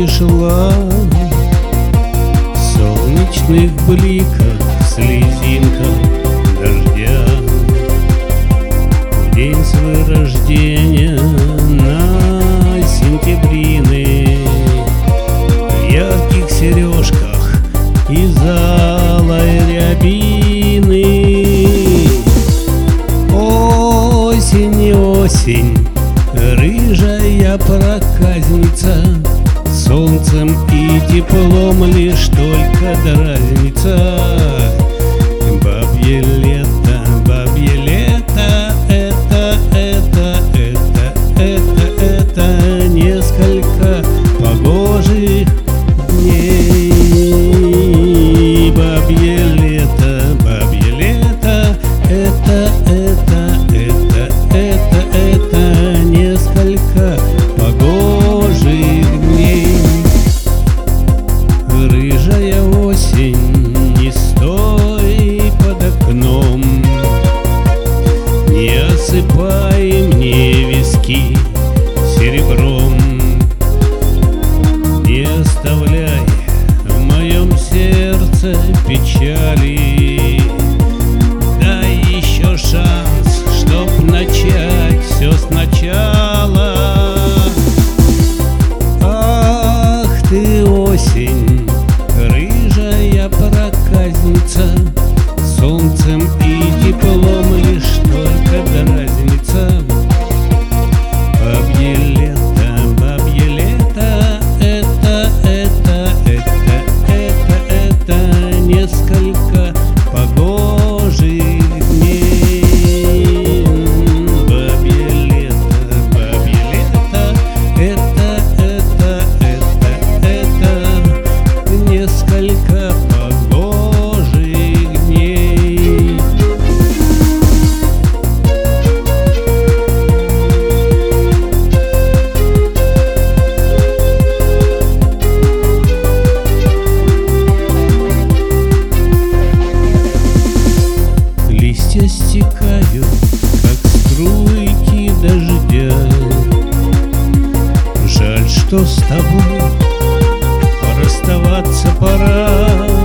шла, в солнечных бликах, слезинках дождя. В день своего рождения на сентябрины, в ярких сережках из алой рябины. Осень, осень, рыжая проказница, солнцем и теплом лишь только разница. Бабье лето, это несколько погожих дней. Бабье лето, это несколько погожих дней. Рыжая осень, не стой под окном, не осыпай мне виски серебром, не оставляй в моем сердце печали. Дай еще шанс, чтоб начать все сначала. Ах ты, осень, рыжая проказница, солнцем и теплом лишь только разница. Бабье лето, это несколько погожих дней. Бабье лето, это несколько погожих дней. Листья стекают, как струйки дождя. Жаль, что с тобой расставаться пора.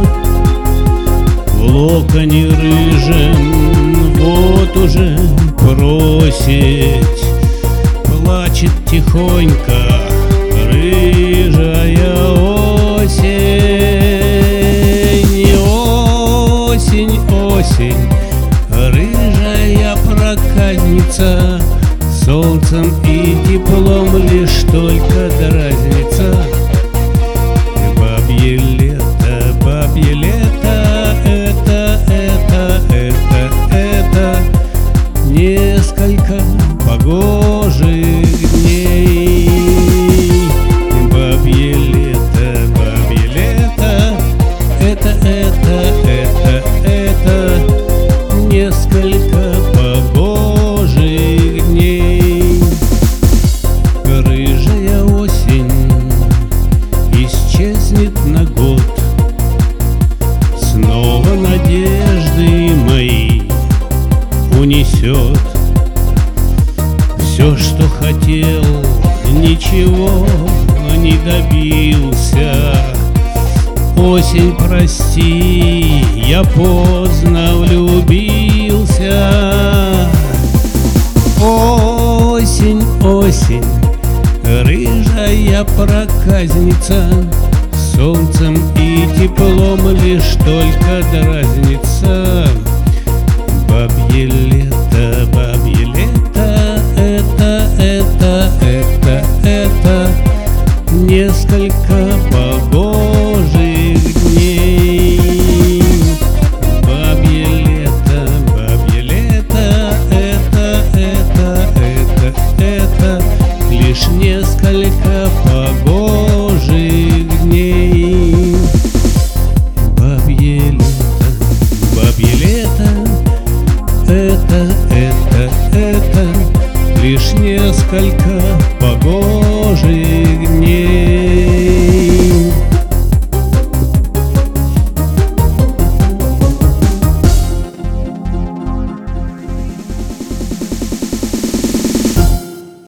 В локоне рыжем вот уже просить, плачет тихонько рыжая осень. Осень, осень, рыжая проказница, солнцем и теплом лишь только разница. Бабье лето, это несколько погожих дней. Бабье лето, это несколько погожих дней. Рыжая осень исчезнет на год, снова надежды мои унесет. Все, что хотел, ничего не добился. Осень, прости, я поздно влюбился. Осень, осень, рыжая проказница, солнцем и теплом лишь только разница. Бабье лето, это несколько погожих дней. Бабье лето, это лишь несколько погожих дней. Бабье лето, это лишь несколько погожих